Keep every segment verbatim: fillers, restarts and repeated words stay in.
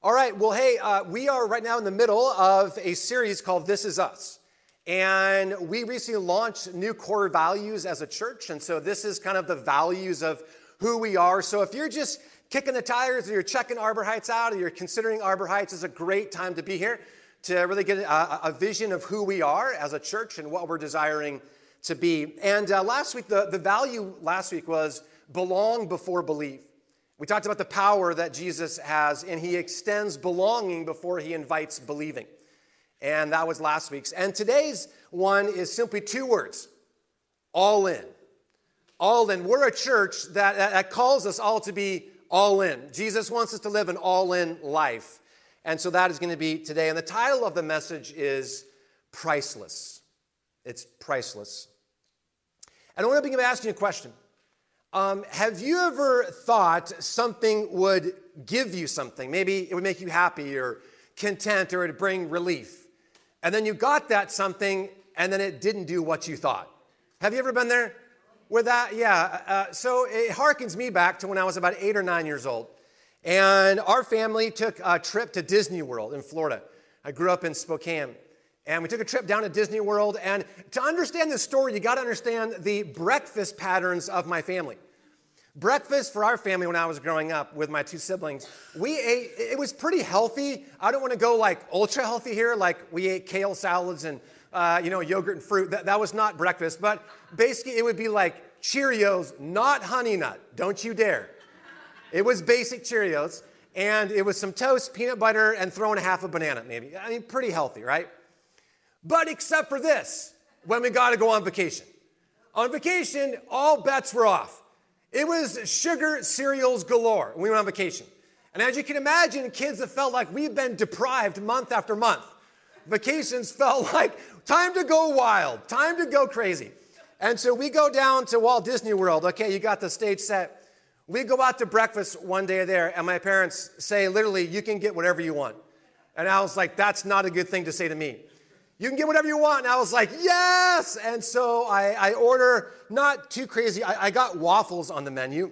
All right, well, hey, uh, we are right now in the middle of a series called This Is Us. And we recently launched new core values as a church. And so this is kind of the values of who we are. So if you're just kicking the tires or you're checking Arbor Heights out or you're considering Arbor Heights, is a great time to be here to really get a, a vision of who we are as a church and what we're desiring to be. And uh, last week, the, the value last week was belong before believe. We talked about the power that Jesus has, and he extends belonging before he invites believing. And that was last week's. And today's one is simply two words: all in. All in. We're a church that, that calls us all to be all in. Jesus wants us to live an all-in life. And so that is going to be today. And the title of the message is Priceless. It's priceless. And I want to begin by asking you a question. Um, have you ever thought something would give you something? Maybe it would make you happy or content or it'd bring relief. And then you got that something and then it didn't do what you thought. Have you ever been there with that? Yeah. Uh, so it harkens me back to when I was about eight or nine years old. And our family took a trip to Disney World in Florida. I grew up in Spokane. And we took a trip down to Disney World. And to understand this story, you got to understand the breakfast patterns of my family. Breakfast for our family when I was growing up with my two siblings, we ate, it was pretty healthy. I don't want to go like ultra healthy here, like we ate kale salads and, uh, you know, yogurt and fruit. That, that was not breakfast. But basically, it would be like Cheerios, not Honey Nut. Don't you dare. It was basic Cheerios. And it was some toast, peanut butter, and throwing a half a banana, maybe. I mean, pretty healthy, right? But except for this, when we got to go on vacation. On vacation, all bets were off. It was sugar cereals galore when we went on vacation. And as you can imagine, kids have felt like we've been deprived month after month. Vacations felt like time to go wild, time to go crazy. And so we go down to Walt Disney World. Okay, you got the stage set. We go out to breakfast one day there, and my parents say, literally, you can get whatever you want. And I was like, that's not a good thing to say to me. You can get whatever you want. And I was like, yes. And so I, I order, not too crazy. I, I got waffles on the menu,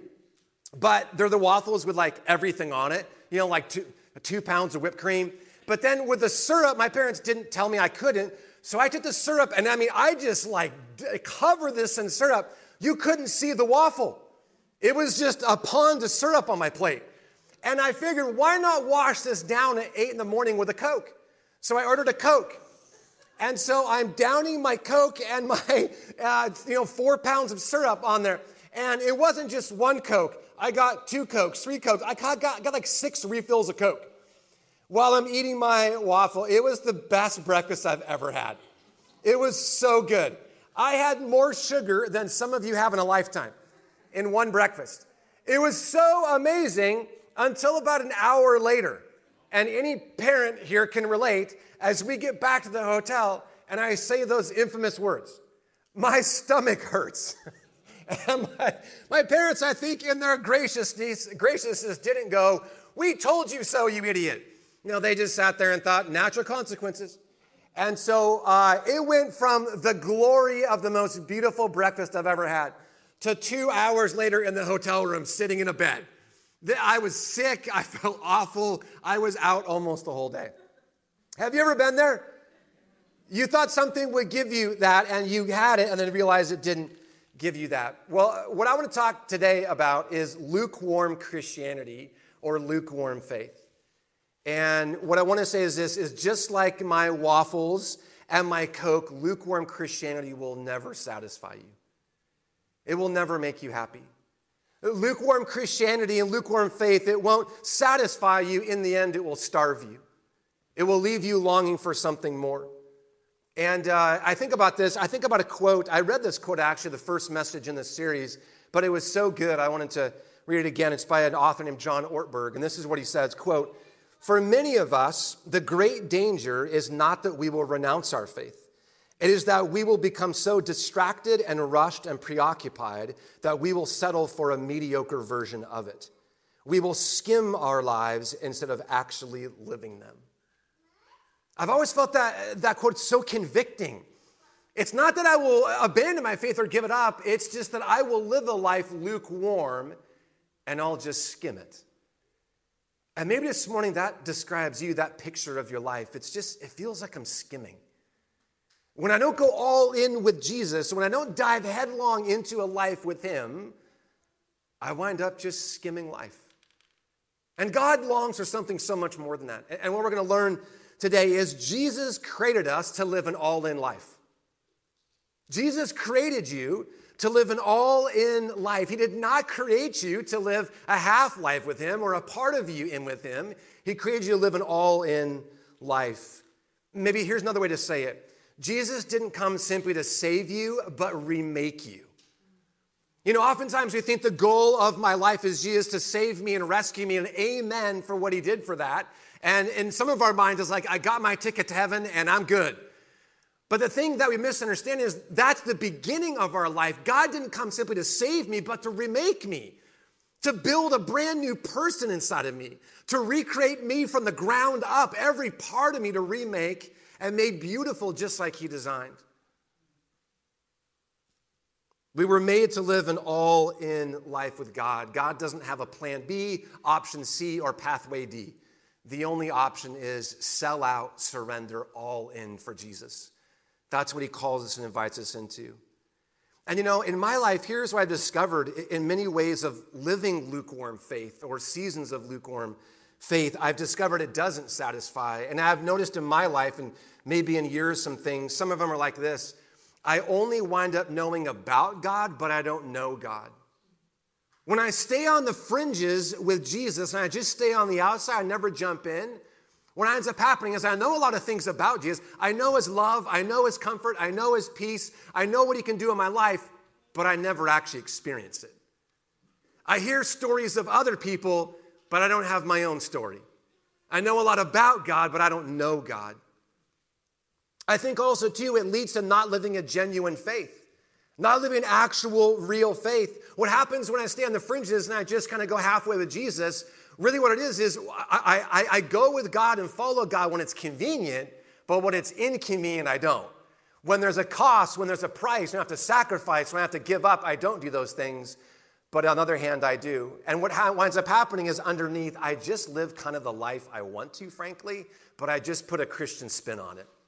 but they're the waffles with like everything on it, you know, like two, two pounds of whipped cream. But then with the syrup, my parents didn't tell me I couldn't. So I took the syrup, and I mean, I just like covered this in syrup. You couldn't see the waffle. It was just a pond of syrup on my plate. And I figured, why not wash this down at eight in the morning with a Coke? So I ordered a Coke. And so I'm downing my Coke and my, uh, you know, four pounds of syrup on there. And it wasn't just one Coke. I got two Cokes, three Cokes. I got, got, got like six refills of Coke while I'm eating my waffle. It was the best breakfast I've ever had. It was so good. I had more sugar than some of you have in a lifetime in one breakfast. It was so amazing until about an hour later. And any parent here can relate. As we get back to the hotel and I say those infamous words, my stomach hurts. And my, my parents, I think, in their graciousness, graciousness didn't go, we told you so, you idiot. You know, they just sat there and thought, natural consequences. And so uh, it went from the glory of the most beautiful breakfast I've ever had to two hours later in the hotel room sitting in a bed. I was sick. I felt awful. I was out almost the whole day. Have you ever been there? You thought something would give you that, and you had it, and then realized it didn't give you that. Well, what I want to talk today about is lukewarm Christianity or lukewarm faith. And what I want to say is this, is just like my waffles and my Coke, lukewarm Christianity will never satisfy you. It will never make you happy. Lukewarm Christianity and lukewarm faith, it won't satisfy you. In the end, it will starve you. It will leave you longing for something more. And uh, I think about this. I think about a quote. I read this quote, actually, the first message in this series, but it was so good, I wanted to read it again. It's by an author named John Ortberg, and this is what he says, quote, "For many of us, the great danger is not that we will renounce our faith. It is that we will become so distracted and rushed and preoccupied that we will settle for a mediocre version of it. We will skim our lives instead of actually living them." I've always felt that that quote so convicting. It's not that I will abandon my faith or give it up. It's just that I will live a life lukewarm and I'll just skim it. And maybe this morning that describes you, that picture of your life. It's just, it feels like I'm skimming. When I don't go all in with Jesus, when I don't dive headlong into a life with him, I wind up just skimming life. And God longs for something so much more than that. And what we're going to learn today is Jesus created us to live an all-in life. Jesus created you to live an all-in life. He did not create you to live a half life with him or a part of you in with him. He created you to live an all-in life. Maybe here's another way to say it. Jesus didn't come simply to save you, but remake you. You know, oftentimes we think the goal of my life is Jesus to save me and rescue me, and amen for what he did for that. And in some of our minds, it's like, I got my ticket to heaven and I'm good. But the thing that we misunderstand is that's the beginning of our life. God didn't come simply to save me, but to remake me, to build a brand new person inside of me, to recreate me from the ground up, every part of me to remake and made beautiful just like he designed. We were made to live an all-in life with God. God doesn't have a plan B, option C, or pathway D. The only option is sell out, surrender, all in for Jesus. That's what he calls us and invites us into. And you know, in my life, here's what I've discovered in many ways of living lukewarm faith or seasons of lukewarm faith. I've discovered it doesn't satisfy. And I've noticed in my life, and maybe in years, some things, some of them are like this. I only wind up knowing about God, but I don't know God. When I stay on the fringes with Jesus and I just stay on the outside, I never jump in, what ends up happening is I know a lot of things about Jesus. I know his love. I know his comfort. I know his peace. I know what he can do in my life, but I never actually experience it. I hear stories of other people, but I don't have my own story. I know a lot about God, but I don't know God. I think also, too, it leads to not living a genuine faith, not living actual, real faith. What happens when I stay on the fringes and I just kind of go halfway with Jesus, really what it is is I, I, I go with God and follow God when it's convenient, but when it's inconvenient, I don't. When there's a cost, when there's a price, when I have to sacrifice, when I have to give up, I don't do those things. But on the other hand, I do. And what ha- winds up happening is underneath, I just live kind of the life I want to, frankly, but I just put a Christian spin on it.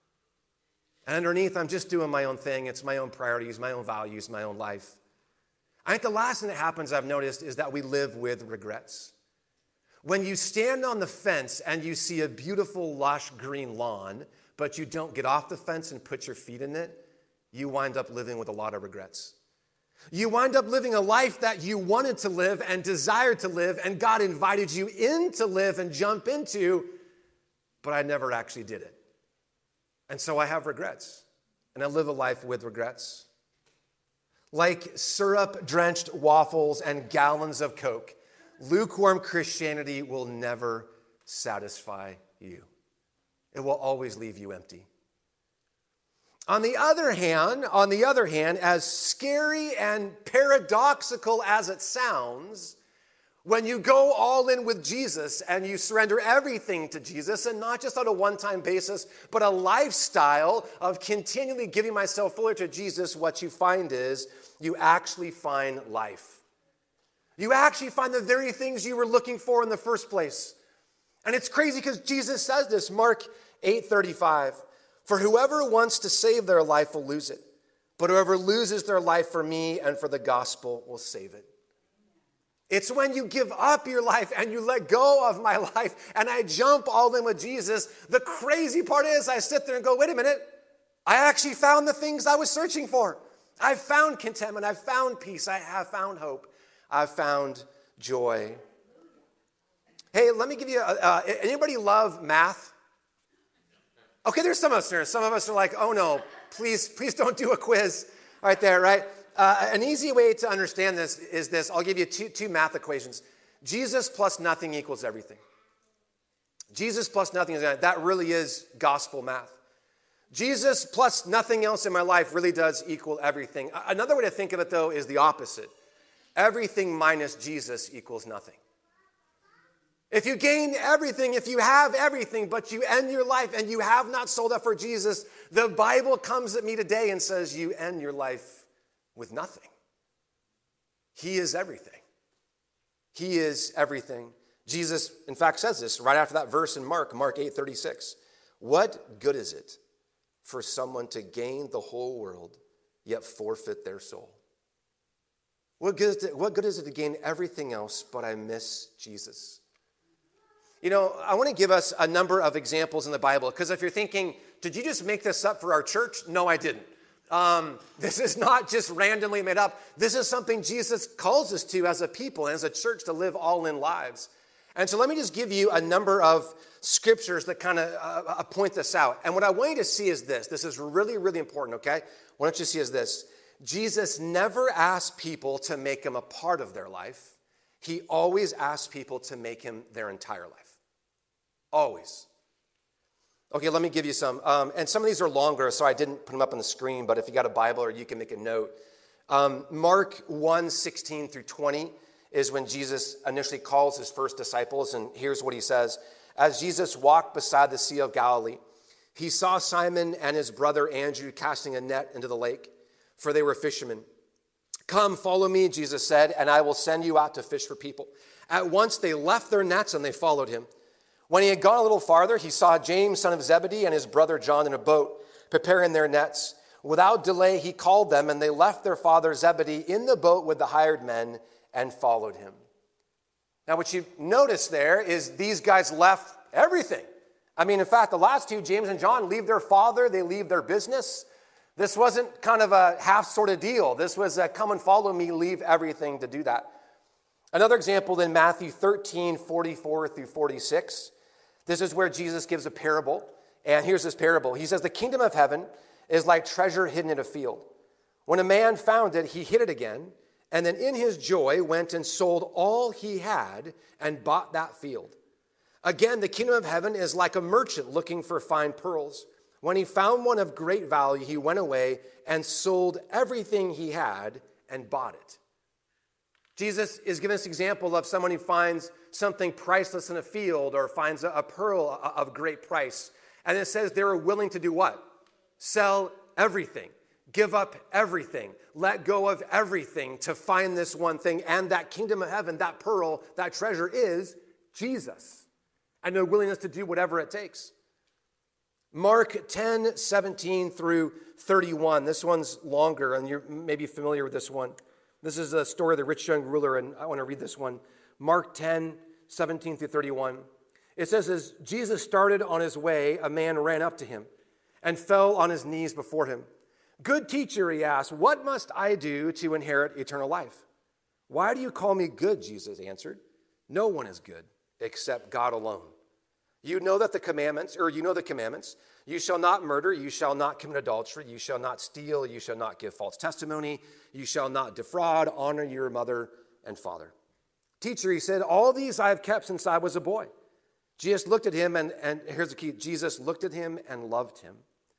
And underneath, I'm just doing my own thing. It's my own priorities, my own values, my own life. I think the last thing that happens, I've noticed, is that we live with regrets. When you stand on the fence and you see a beautiful, lush green lawn, but you don't get off the fence and put your feet in it, you wind up living with a lot of regrets. You wind up living a life that you wanted to live and desired to live, and God invited you in to live and jump into, but I never actually did it. And so I have regrets, and I live a life with regrets. Like syrup-drenched waffles and gallons of Coke, lukewarm Christianity will never satisfy you. It will always leave you empty. On the other hand, on the other hand, as scary and paradoxical as it sounds, when you go all in with Jesus and you surrender everything to Jesus, and not just on a one-time basis, but a lifestyle of continually giving myself fully to Jesus, what you find is you actually find life. You actually find the very things you were looking for in the first place. And it's crazy because Jesus says this, Mark eight thirty-five, "For whoever wants to save their life will lose it, but whoever loses their life for me and for the gospel will save it." It's when you give up your life and you let go of my life and I jump all in with Jesus. The crazy part is I sit there and go, wait a minute. I actually found the things I was searching for. I've found contentment. I've found peace. I have found hope. I've found joy. Hey, let me give you, a, uh, anybody love math? Okay, there's some of us here. Some of us are like, oh no, please, please don't do a quiz right there, right? Uh, an easy way to understand this is this. I'll give you two, two math equations. Jesus plus nothing equals everything. Jesus plus nothing is that really is gospel math. Jesus plus nothing else in my life really does equal everything. Another way to think of it, though, is the opposite. Everything minus Jesus equals nothing. If you gain everything, if you have everything, but you end your life and you have not sold out for Jesus, the Bible comes at me today and says you end your life with nothing. He is everything. He is everything. Jesus, in fact, says this right after that verse in Mark, Mark eight thirty-six. What good is it for someone to gain the whole world, yet forfeit their soul? What good is it, what good is it to gain everything else, but I miss Jesus? You know, I want to give us a number of examples in the Bible, because if you're thinking, did you just make this up for our church? No, I didn't. Um, this is not just randomly made up. This is something Jesus calls us to as a people and as a church to live all in lives. And so let me just give you a number of scriptures that kind of uh, point this out. And what I want you to see is this. This is really, really important, okay? What I want you to see is this. Jesus never asked people to make him a part of their life. He always asked people to make him their entire life. Always. Okay, let me give you some. Um, and some of these are longer, so I didn't put them up on the screen, but if you got a Bible or you can make a note. Um, Mark one, sixteen through twenty is when Jesus initially calls his first disciples, and here's what he says. As Jesus walked beside the Sea of Galilee, he saw Simon and his brother Andrew casting a net into the lake, for they were fishermen. Come, follow me, Jesus said, and I will send you out to fish for people. At once they left their nets and they followed him. When he had gone a little farther, he saw James, son of Zebedee, and his brother John in a boat, preparing their nets. Without delay, he called them, and they left their father Zebedee in the boat with the hired men and followed him. Now, what you notice there is these guys left everything. I mean, in fact, the last two, James and John, leave their father, they leave their business. This wasn't kind of a half sort of deal. This was a come and follow me, leave everything to do that. Another example in Matthew thirteen, forty-four through forty-six. This is where Jesus gives a parable. And here's this parable. He says, the kingdom of heaven is like treasure hidden in a field. When a man found it, he hid it again, and then in his joy went and sold all he had and bought that field. Again, the kingdom of heaven is like a merchant looking for fine pearls. When he found one of great value, he went away and sold everything he had and bought it. Jesus is giving us an example of someone who finds something priceless in a field or finds a, a pearl of great price. And it says they were willing to do what? Sell everything, give up everything, let go of everything to find this one thing. And that kingdom of heaven, that pearl, that treasure is Jesus. And their willingness to do whatever it takes. Mark ten, seventeen through thirty-one. This one's longer, and you're maybe familiar with this one. This is a story of the rich young ruler, and I want to read this one. Mark ten, seventeen through thirty-one. It says, as Jesus started on his way, a man ran up to him and fell on his knees before him. Good teacher, he asked, what must I do to inherit eternal life? Why do you call me good? Jesus answered. No one is good except God alone. You know that the commandments, or you know the commandments, you shall not murder, you shall not commit adultery, you shall not steal, you shall not give false testimony, you shall not defraud, honor your mother and father. Teacher, he said, all these I have kept since I was a boy. Jesus looked at him, and, and here's the key, Jesus looked at him and loved him.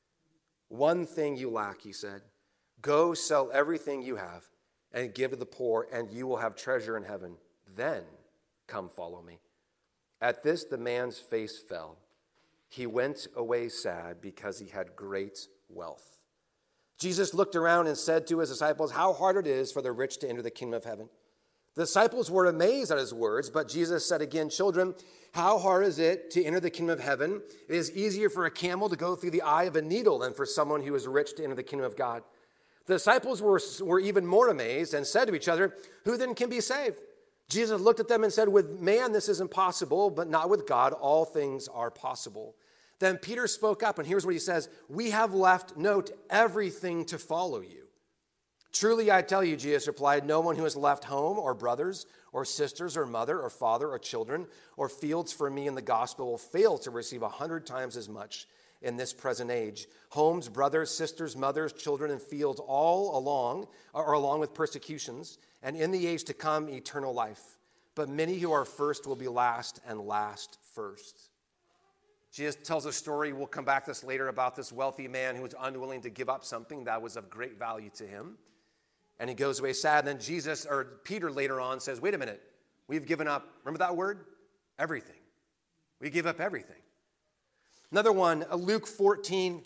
One thing you lack, he said, go sell everything you have and give to the poor, and you will have treasure in heaven. Then come follow me. At this, the man's face fell. He went away sad because he had great wealth. Jesus looked around and said to his disciples, how hard it is for the rich to enter the kingdom of heaven. The disciples were amazed at his words, but Jesus said again, children, how hard is it to enter the kingdom of heaven? It is easier for a camel to go through the eye of a needle than for someone who is rich to enter the kingdom of God. The disciples were, were even more amazed and said to each other, who then can be saved? Jesus looked at them and said, with man this is impossible, but not with God. All things are possible. Then Peter spoke up, and here's what he says. We have left, note, everything to follow you. Truly I tell you, Jesus replied, no one who has left home or brothers or sisters or mother or father or children or fields for me in the gospel will fail to receive a hundred times as much in this present age. Homes, brothers, sisters, mothers, children, and fields all along, or along with persecutions, and in the age to come, eternal life. But many who are first will be last, and last first. Jesus tells a story, we'll come back to this later, about this wealthy man who was unwilling to give up something that was of great value to him. And he goes away sad. And then Jesus, or Peter later on says, wait a minute, we've given up, remember that word? Everything. We give up everything. Another one, Luke fourteen,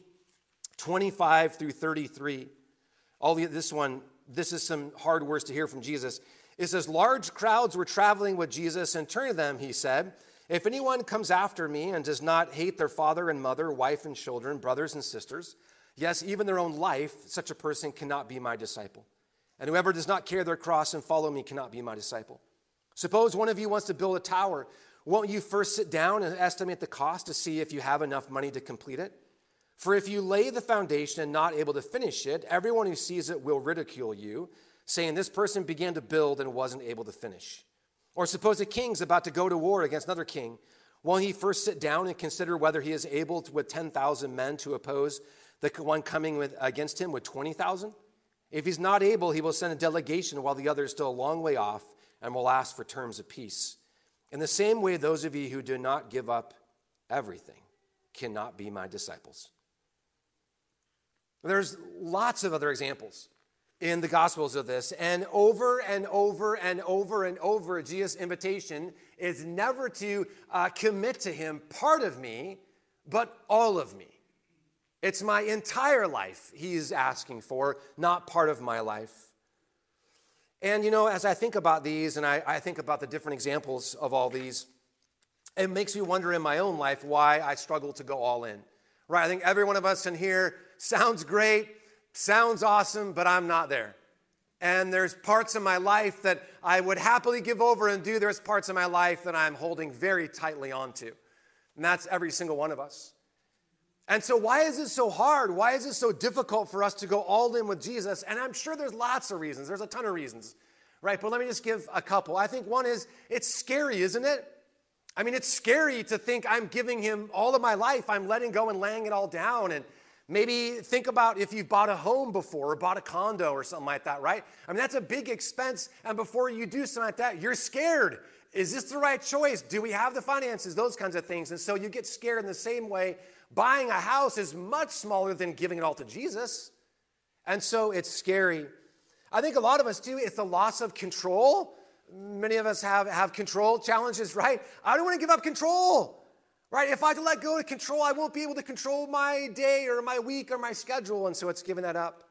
twenty-five through thirty-three. All the, this one, this is some hard words to hear from Jesus. It says, large crowds were traveling with Jesus, and turning to them, he said, if anyone comes after me and does not hate their father and mother, wife and children, brothers and sisters, yes, even their own life, such a person cannot be my disciple. And whoever does not carry their cross and follow me cannot be my disciple. Suppose one of you wants to build a tower. Won't you first sit down and estimate the cost to see if you have enough money to complete it? For if you lay the foundation and not able to finish it, everyone who sees it will ridicule you, saying this person began to build and wasn't able to finish. Or suppose a king's about to go to war against another king. Won't he first sit down and consider whether he is able to, with ten thousand men to oppose the one coming with, against him with twenty thousand? If he's not able, he will send a delegation while the other is still a long way off and will ask for terms of peace. In the same way, those of you who do not give up everything cannot be my disciples. There's lots of other examples in the Gospels of this, and over and over and over and over, Jesus' invitation is never to uh, commit to him part of me, but all of me. It's my entire life he's asking for, not part of my life. And, you know, as I think about these, and I, I think about the different examples of all these, it makes me wonder in my own life why I struggle to go all in. Right? I think every one of us in here sounds great, sounds awesome, but I'm not there. And there's parts of my life that I would happily give over and do. There's parts of my life that I'm holding very tightly onto. And that's every single one of us. And so why is it so hard? Why is it so difficult for us to go all in with Jesus? And I'm sure there's lots of reasons. There's a ton of reasons, right? But let me just give a couple. I think one is it's scary, isn't it? I mean, it's scary to think I'm giving him all of my life. I'm letting go and laying it all down. And maybe think about if you've bought a home before or bought a condo or something like that, right? I mean, that's a big expense. And before you do something like that, you're scared. Is this the right choice? Do we have the finances? Those kinds of things. And so you get scared in the same way. Buying a house is much smaller than giving it all to Jesus. And so it's scary. I think a lot of us too, it's the loss of control. Many of us have, have control challenges, right? I don't want to give up control, right? If I let go of control, I won't be able to control my day or my week or my schedule. And so it's giving that up.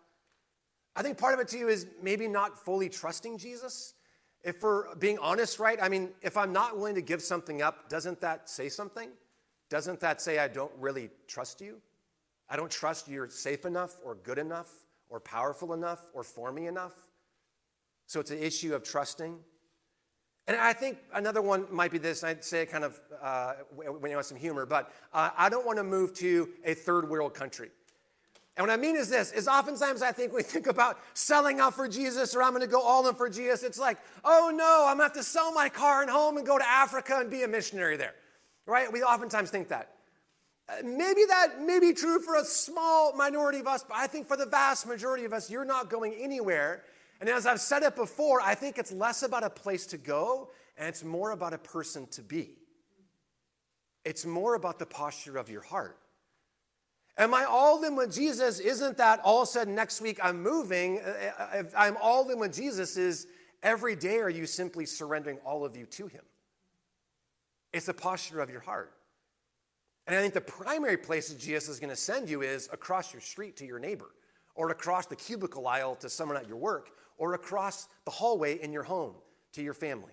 I think part of it too is maybe not fully trusting Jesus. If we're being honest, right? I mean, if I'm not willing to give something up, doesn't that say something? Doesn't that say I don't really trust you? I don't trust you're safe enough or good enough or powerful enough or for me enough? So it's an issue of trusting. And I think another one might be this, I'd say it kind of uh, when you want some humor, but uh, I don't want to move to a third world country. And what I mean is this, is oftentimes I think we think about selling out for Jesus or I'm going to go all in for Jesus. It's like, oh no, I'm going to have to sell my car and home and go to Africa and be a missionary there. Right? We oftentimes think that. Uh, maybe that may be true for a small minority of us, but I think for the vast majority of us, you're not going anywhere. And as I've said it before, I think it's less about a place to go, and it's more about a person to be. It's more about the posture of your heart. Am I all in with Jesus? Isn't that all of a sudden next week I'm moving? If I'm all in with Jesus is every day are you simply surrendering all of you to him? It's the posture of your heart. And I think the primary place that Jesus is going to send you is across your street to your neighbor, or across the cubicle aisle to someone at your work, or across the hallway in your home to your family.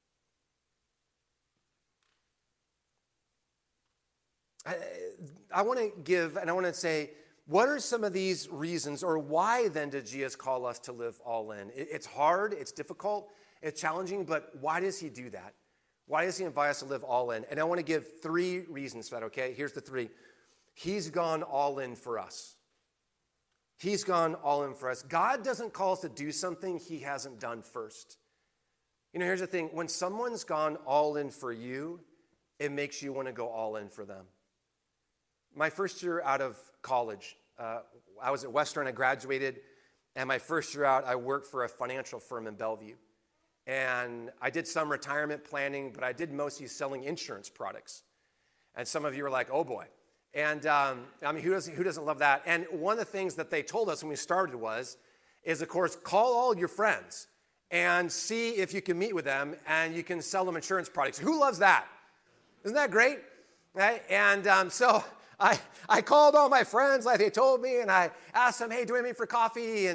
I, I want to give, and I want to say, what are some of these reasons, or why then did Jesus call us to live all in? It, it's hard, it's difficult, it's challenging, but why does he do that? Why does he invite us to live all in? And I want to give three reasons for that, okay? Here's the three. He's gone all in for us. He's gone all in for us. God doesn't call us to do something he hasn't done first. You know, here's the thing. When someone's gone all in for you, it makes you want to go all in for them. My first year out of college, uh, I was at Western. I graduated. And my first year out, I worked for a financial firm in Bellevue. And I did some retirement planning, but I did mostly selling insurance products. And some of you are like, oh boy. And um, I mean, who doesn't, who doesn't love that? And one of the things that they told us when we started was, is of course, call all your friends and see if you can meet with them and you can sell them insurance products. Who loves that? Isn't that great? Right? And um, so I, I called all my friends like they told me, and I asked them, hey, do you want to meet for coffee? And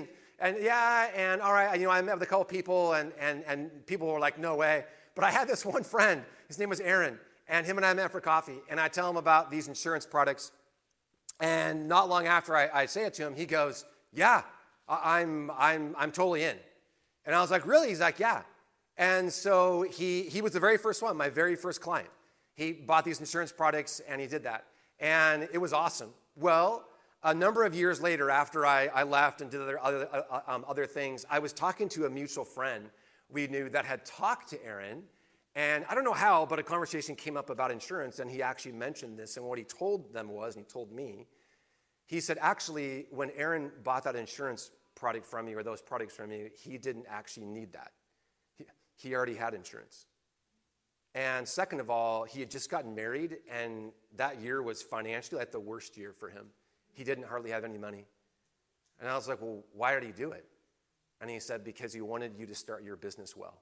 And yeah, and all right, you know, I met with a couple people, and, and, and people were like, no way. But I had this one friend, his name was Aaron, and him and I met for coffee, and I tell him about these insurance products, and not long after I, I say it to him, he goes, yeah, I'm, I'm, I'm totally in. And I was like, really? He's like, yeah. And so he, he was the very first one, my very first client. He bought these insurance products, and he did that. And it was awesome. Well, a number of years later, after I, I left and did other, other, uh, um, other things, I was talking to a mutual friend we knew that had talked to Aaron. And I don't know how, but a conversation came up about insurance, and he actually mentioned this. And what he told them was, and he told me, he said, actually, when Aaron bought that insurance product from me, or those products from me, he didn't actually need that. He, he already had insurance. And second of all, he had just gotten married, and that year was financially like the worst year for him. He didn't hardly have any money. And I was like, well, why did he do it? And he said, because he wanted you to start your business well.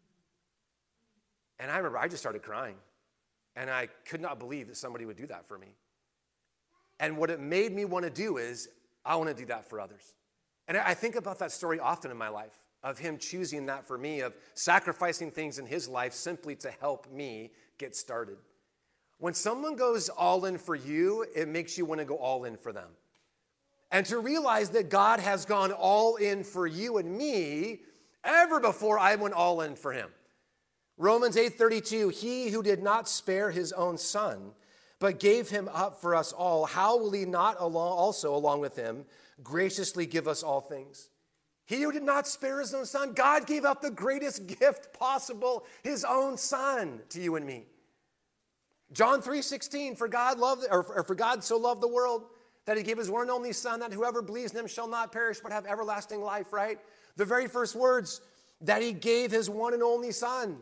And I remember I just started crying. And I could not believe that somebody would do that for me. And what it made me want to do is, I want to do that for others. And I think about that story often in my life, of him choosing that for me, of sacrificing things in his life simply to help me get started. When someone goes all in for you, it makes you want to go all in for them. And to realize that God has gone all in for you and me ever before I went all in for him. Romans eight thirty-two, he who did not spare his own son, but gave him up for us all, how will he not also, along with him, graciously give us all things? He who did not spare his own son, God gave up the greatest gift possible, his own son, to you and me. John three sixteen, for God loved, or for God so loved the world that he gave his one and only son, that whoever believes in him shall not perish but have everlasting life, right? The very first words, that he gave his one and only son.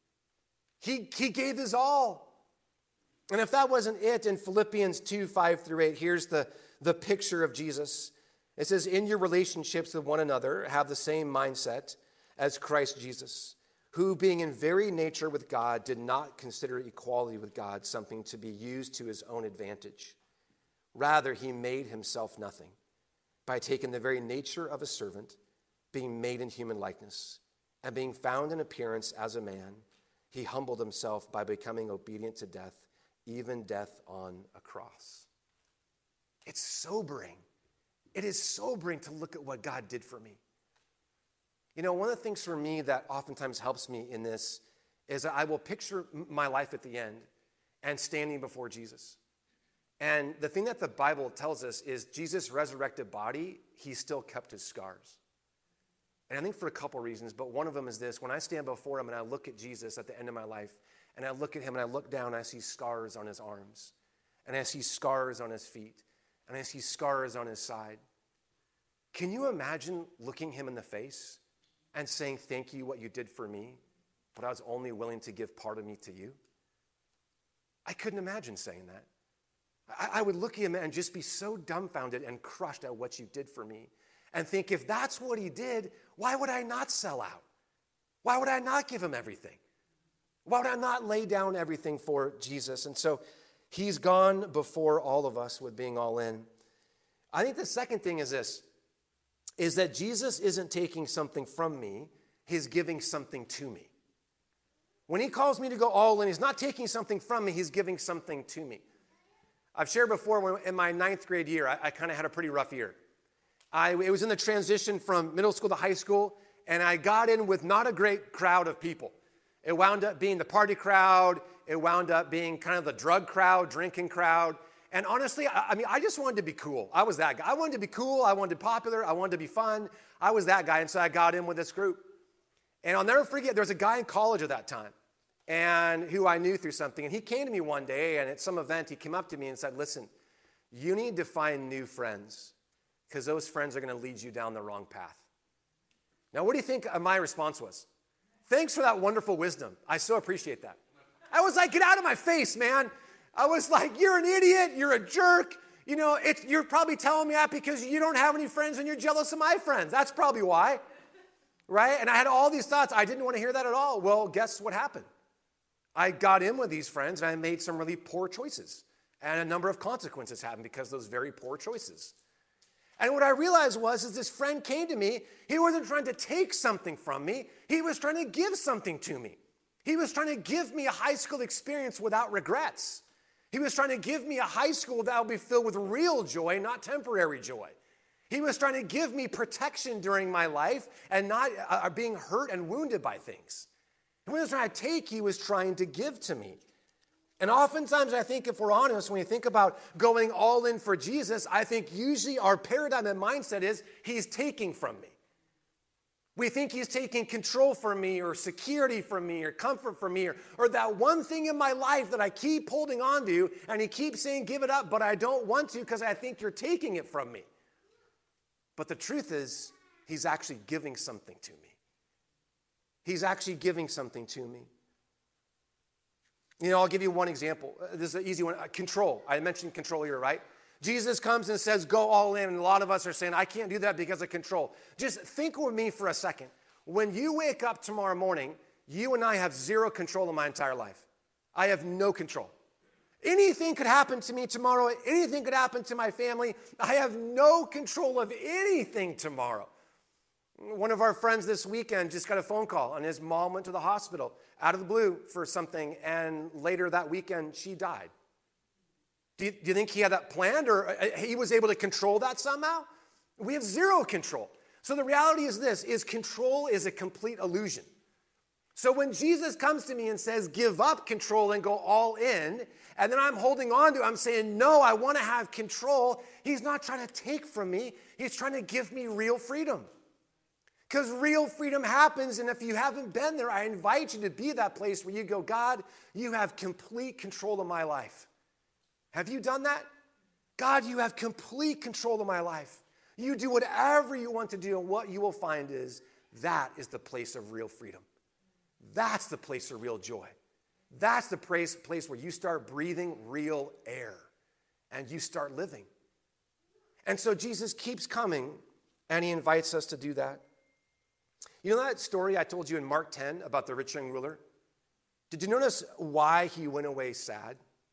He, he gave his all. And if that wasn't it, in Philippians two, five through eight, here's the, the picture of Jesus. It says, in your relationships with one another, have the same mindset as Christ Jesus, who being in very nature with God, did not consider equality with God something to be used to his own advantage. Rather, he made himself nothing by taking the very nature of a servant, being made in human likeness, and being found in appearance as a man, he humbled himself by becoming obedient to death, even death on a cross. It's sobering. It is sobering to look at what God did for me. You know, one of the things for me that oftentimes helps me in this is that I will picture my life at the end and standing before Jesus. And the thing that the Bible tells us is Jesus' resurrected body, he still kept his scars. And I think for a couple reasons, but one of them is this. When I stand before him and I look at Jesus at the end of my life, and I look at him and I look down and I see scars on his arms, and I see scars on his feet, and I see scars on his side. Can you imagine looking him in the face and saying, thank you, what you did for me, but I was only willing to give part of me to you? I couldn't imagine saying that. I, I would look at him and just be so dumbfounded and crushed at what you did for me, and think, if that's what he did, why would I not sell out? Why would I not give him everything? Why would I not lay down everything for Jesus? And so he's gone before all of us with being all in. I think the second thing is this, is that Jesus isn't taking something from me, he's giving something to me. When he calls me to go all in, he's not taking something from me, he's giving something to me. I've shared before, when in my ninth grade year, I, I kind of had a pretty rough year. I, it was in the transition from middle school to high school, and I got in with not a great crowd of people. It wound up being the party crowd. It wound up being kind of the drug crowd, drinking crowd. And honestly, I, I mean, I just wanted to be cool. I was that guy. I wanted to be cool. I wanted to be popular. I wanted to be fun. I was that guy, and so I got in with this group. And I'll never forget, there was a guy in college at that time, and who I knew through something. And he came to me one day, and at some event, he came up to me and said, listen, you need to find new friends, because those friends are going to lead you down the wrong path. Now, what do you think my response was? Thanks for that wonderful wisdom. I so appreciate that. I was like, get out of my face, man. I was like, you're an idiot. You're a jerk. You know, it's, you're probably telling me that because you don't have any friends and you're jealous of my friends. That's probably why, right? And I had all these thoughts. I didn't want to hear that at all. Well, guess what happened? I got in with these friends and I made some really poor choices. And a number of consequences happened because of those very poor choices. And what I realized was, as this friend came to me, he wasn't trying to take something from me. He was trying to give something to me. He was trying to give me a high school experience without regrets. He was trying to give me a high school that would be filled with real joy, not temporary joy. He was trying to give me protection during my life and not uh, being hurt and wounded by things. And when he was trying to take, he was trying to give to me. And oftentimes, I think if we're honest, when we think about going all in for Jesus, I think usually our paradigm and mindset is he's taking from me. We think he's taking control from me or security from me or comfort from me or, or that one thing in my life that I keep holding on to and he keeps saying give it up, but I don't want to because I think you're taking it from me. But the truth is, he's actually giving something to me. He's actually giving something to me. You know, I'll give you one example. This is an easy one. Uh, control. I mentioned control here, right? Jesus comes and says, go all in. And a lot of us are saying, I can't do that because of control. Just think with me for a second. When you wake up tomorrow morning, you and I have zero control of my entire life. I have no control. Anything could happen to me tomorrow. Anything could happen to my family. I have no control of anything tomorrow. One of our friends this weekend just got a phone call, and his mom went to the hospital out of the blue for something, and later that weekend, she died. Do you, do you think he had that planned, or he was able to control that somehow? We have zero control. So the reality is this, is control is a complete illusion. So when Jesus comes to me and says, give up control and go all in, and then I'm holding on to it, I'm saying, no, I want to have control, he's not trying to take from me, he's trying to give me real freedom. Because real freedom happens, and if you haven't been there, I invite you to be that place where you go, God, you have complete control of my life. Have you done that? God, you have complete control of my life. You do whatever you want to do, and what you will find is that is the place of real freedom. That's the place of real joy. That's the place, place where you start breathing real air, and you start living. And so Jesus keeps coming, and he invites us to do that. You know that story I told you in Mark ten about the rich young ruler? Did you notice why he went away sad?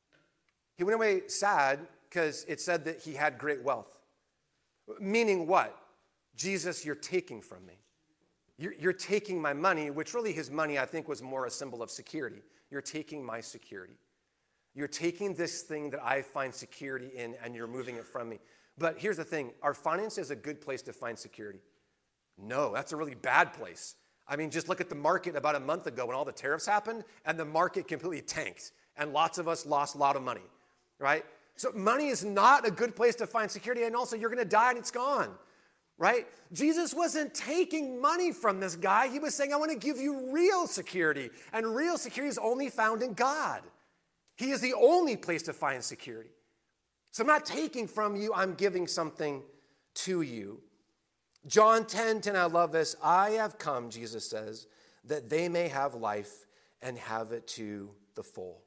He went away sad because it said that he had great wealth. Meaning what? Jesus, you're taking from me. You're, you're taking my money, which really his money, I think, was more a symbol of security. You're taking my security. You're taking this thing that I find security in, and you're moving it from me. But here's the thing. Are finances a good place to find security? No, that's a really bad place. I mean, just look at the market about a month ago when all the tariffs happened, and the market completely tanked, and lots of us lost a lot of money, right? So money is not a good place to find security, and also you're going to die and it's gone, right? Jesus wasn't taking money from this guy. He was saying, I want to give you real security, and real security is only found in God. He is the only place to find security. So I'm not taking from you, I'm giving something to you. John ten ten, I love this. I have come, Jesus says, that they may have life and have it to the full.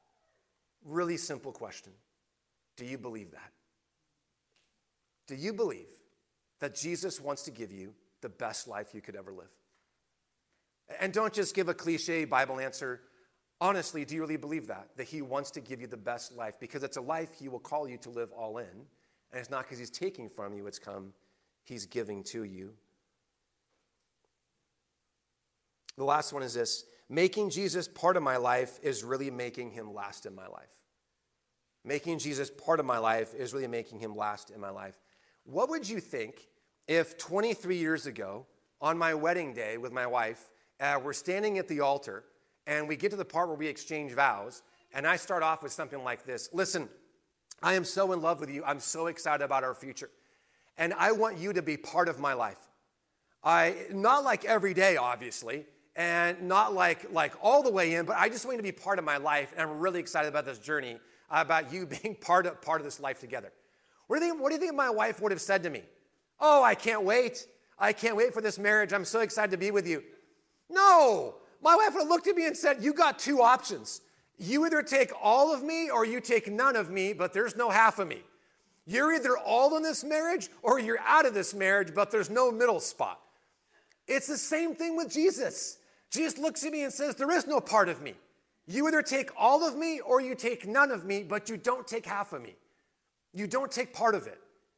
Really simple question. Do you believe that? Do you believe that Jesus wants to give you the best life you could ever live? And don't just give a cliche Bible answer. Honestly, do you really believe that? That he wants to give you the best life? Because it's a life he will call you to live all in. And it's not because he's taking from you, it's come he's giving to you. The last one is this. Making Jesus part of my life is really making him last in my life. Making Jesus part of my life is really making him last in my life. What would you think if twenty-three years ago, on my wedding day with my wife, uh, we're standing at the altar, and we get to the part where we exchange vows, and I start off with something like this. Listen, I am so in love with you. I'm so excited about our future. And I want you to be part of my life. I not like every day, obviously, and not like, like all the way in, but I just want you to be part of my life, and I'm really excited about this journey, about you being part of, part of this life together. What do you think, what do you think my wife would have said to me? Oh, I can't wait. I can't wait for this marriage. I'm so excited to be with you. No. My wife would have looked at me and said, you got two options. You either take all of me or you take none of me, but there's no half of me. You're either all in this marriage or you're out of this marriage, but there's no middle spot. It's the same thing with Jesus. Jesus looks at me and says, there is no part of me. You either take all of me or you take none of me, but you don't take half of me. You don't take part of it.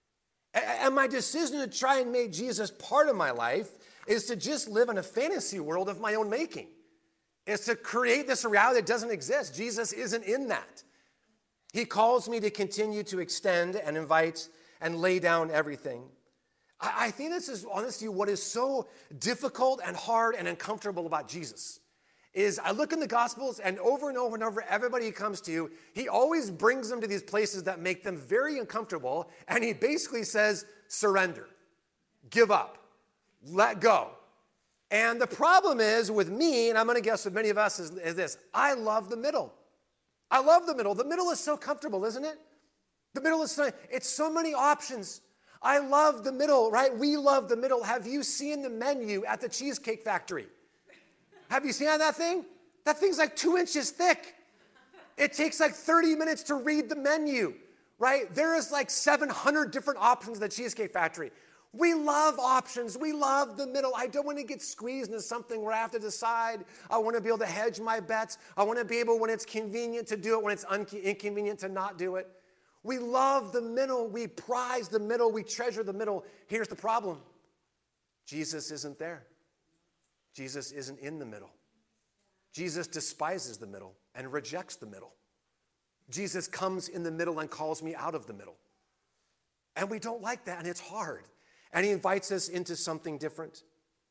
And my decision to try and make Jesus part of my life is to just live in a fantasy world of my own making. It's to create this reality that doesn't exist. Jesus isn't in that. He calls me to continue to extend and invite and lay down everything. I think this is, honestly, what is so difficult and hard and uncomfortable about Jesus. Is I look in the Gospels, and over and over and over, everybody he comes to, he always brings them to these places that make them very uncomfortable, and he basically says, surrender, give up, let go. And the problem is with me, and I'm going to guess with many of us, is, is this: I love the middle. I love the middle. The middle is so comfortable, isn't it? The middle is so, it's so many options. I love the middle, right? We love the middle. Have you seen the menu at the Cheesecake Factory? Have you seen that thing? That thing's like two inches thick. It takes like thirty minutes to read the menu, right? There is like seven hundred different options at the Cheesecake Factory. We love options. We love the middle. I don't want to get squeezed into something where I have to decide. I want to be able to hedge my bets. I want to be able, when it's convenient, to do it, when it's un- inconvenient, to not do it. We love the middle. We prize the middle. We treasure the middle. Here's the problem. Jesus isn't there. Jesus isn't in the middle. Jesus despises the middle and rejects the middle. Jesus comes in the middle and calls me out of the middle. And we don't like that, and it's hard. And he invites us into something different.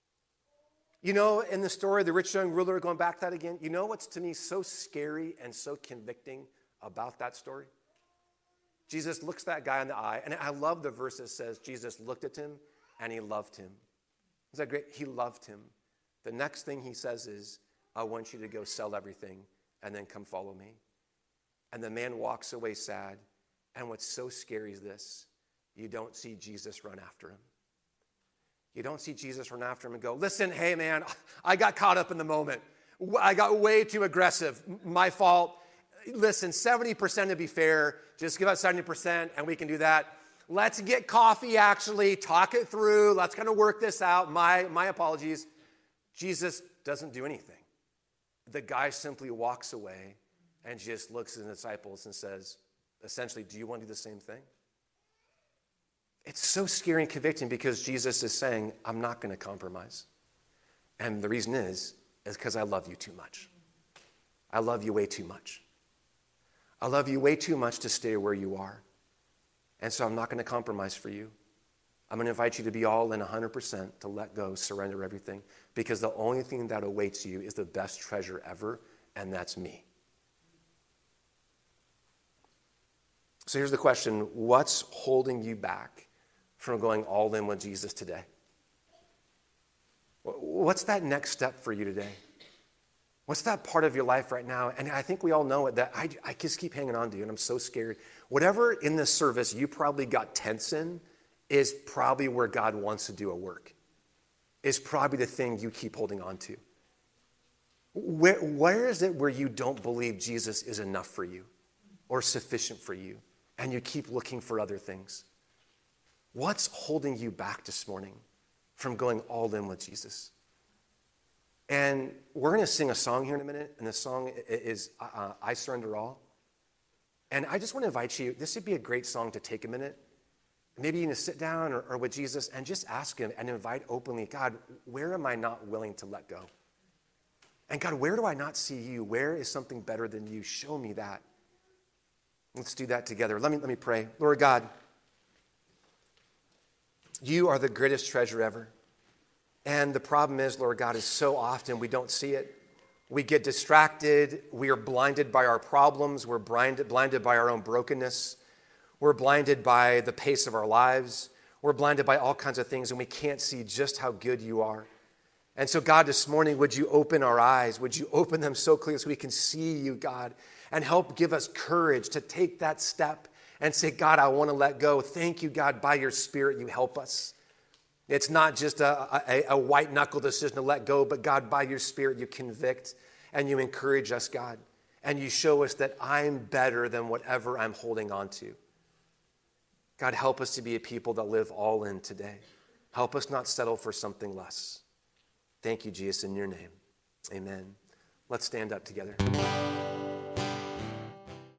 You know, in the story of the rich young ruler, going back to that again, you know what's to me so scary and so convicting about that story? Jesus looks that guy in the eye, and I love the verse that says Jesus looked at him and he loved him. Is that great? He loved him. The next thing he says is, I want you to go sell everything and then come follow me. And the man walks away sad. And what's so scary is this: you don't see Jesus run after him. You don't see Jesus run after him and go, listen, hey man, I got caught up in the moment. I got way too aggressive. My fault. Listen, seventy percent to be fair. Just give us seventy percent and we can do that. Let's get coffee, actually, talk it through. Let's kind of work this out. My, my apologies. Jesus doesn't do anything. The guy simply walks away and just looks at the disciples and says, essentially, do you want to do the same thing? It's so scary and convicting because Jesus is saying, I'm not going to compromise. And the reason is, is because I love you too much. I love you way too much. I love you way too much to stay where you are. And so I'm not going to compromise for you. I'm going to invite you to be all in one hundred percent, to let go, surrender everything, because the only thing that awaits you is the best treasure ever, and that's me. So here's the question: what's holding you back from going all in with Jesus today? What's that next step for you today? What's that part of your life right now? And I think we all know it, that I, I just keep hanging on to you, and I'm so scared. Whatever in this service you probably got tense in is probably where God wants to do a work. Is probably the thing you keep holding on to. Where, where is it where you don't believe Jesus is enough for you or sufficient for you, and you keep looking for other things? What's holding you back this morning from going all in with Jesus? And we're going to sing a song here in a minute, and the song is uh, I Surrender All. And I just want to invite you, this would be a great song to take a minute. Maybe you can sit down or, or with Jesus and just ask him and invite openly, God, where am I not willing to let go? And God, where do I not see you? Where is something better than you? Show me that. Let's do that together. Let me, let me pray. Lord God, you are the greatest treasure ever. And the problem is, Lord God, is so often we don't see it. We get distracted. We are blinded by our problems. We're blinded, blinded by our own brokenness. We're blinded by the pace of our lives. We're blinded by all kinds of things, and we can't see just how good you are. And so, God, this morning, would you open our eyes? Would you open them so clear so we can see you, God, and help give us courage to take that step and say, God, I want to let go. Thank you, God, by your Spirit, you help us. It's not just a, a, a white-knuckle decision to let go, but God, by your Spirit, you convict and you encourage us, God, and you show us that I'm better than whatever I'm holding on to. God, help us to be a people that live all in today. Help us not settle for something less. Thank you, Jesus, in your name. Amen. Let's stand up together.